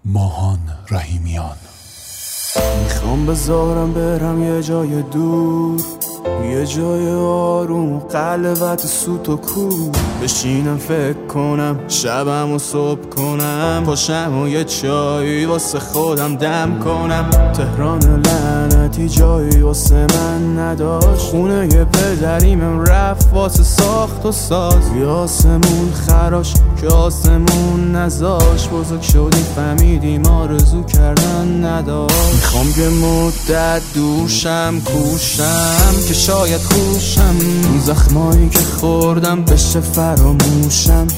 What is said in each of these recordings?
ماهان رحیمیان. میخوام بذارم برم یه جای دور، یه جای آروم، قلبت سوت و کور. بشینم فکر کنم، شبم و صبح کنم، پاشم و یه چایی واسه خودم دم کنم. تهران لعنتی جایی واسه من نداشت، خونه یه پدریمم رفت واسه ساخت و ساز. یه آسمون خراش که آسمون نذاش، بزرگ شدی فهمیدیم آرزو کردن نداشت. میخوام یه مدت دوشم کوشم که شاید خوشم، اون زخمایی که خوردم بشه فراموشم.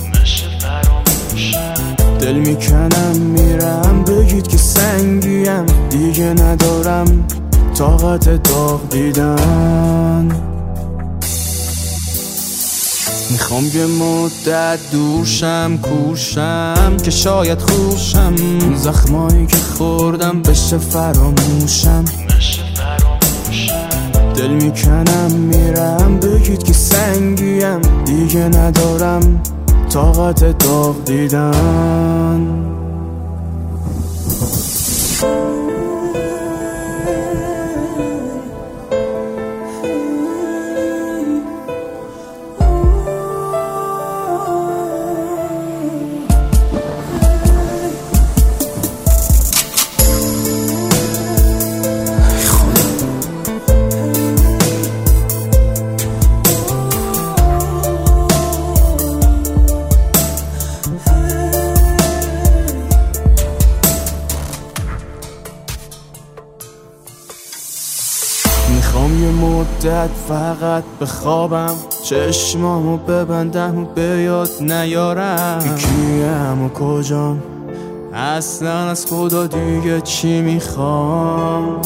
دل میکنم میرم، بگید که سنگیم، دیگه ندارم طاقت داغ دیدن. میخوام یه مدت دوشم کوشم که شاید خوشم، اون زخمایی که خوردم بشه فراموشم. دل میکنم میرم، بگید که سنگیم، دیگه ندارم طاقت داغ دیدن. میخوام یه مدت فقط بخوابم، چشمامو ببندم و به یاد نیارم کیم و کجام، اصلا از خدا دیگه چی میخوام.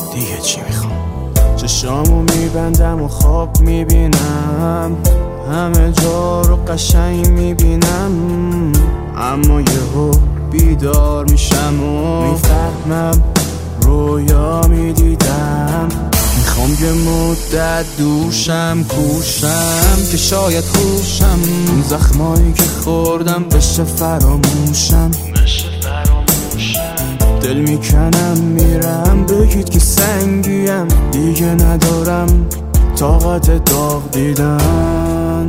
چشامو میبندم و خواب میبینم، همه جا رو قشنگ میبینم، اما یهو بیدار میشم و میفهمم رویا میدیدم. میخوام یه مدت دوشم کوشم که شاید خوشم، اون زخمایی که خوردم بشه فراموشم. دل میکنم میرم، بگید که سنگیم، دیگه ندارم طاقت داغ دیدن.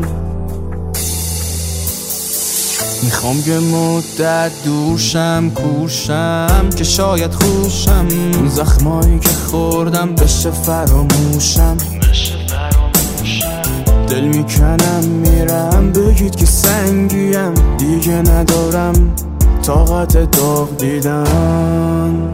میخوام یه مدت دوشم کوشم که شاید خوشم، اون زخمایی که خوردم بشه فراموشم. دل میکنم میرم، بگید که سنگیم، دیگه ندارم طاقت داغ دیدن.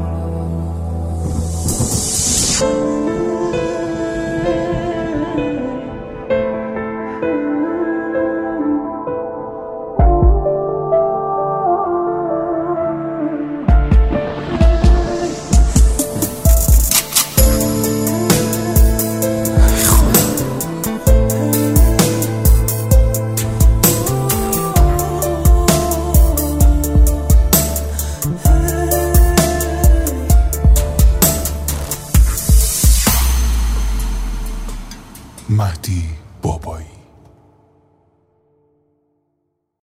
مهدی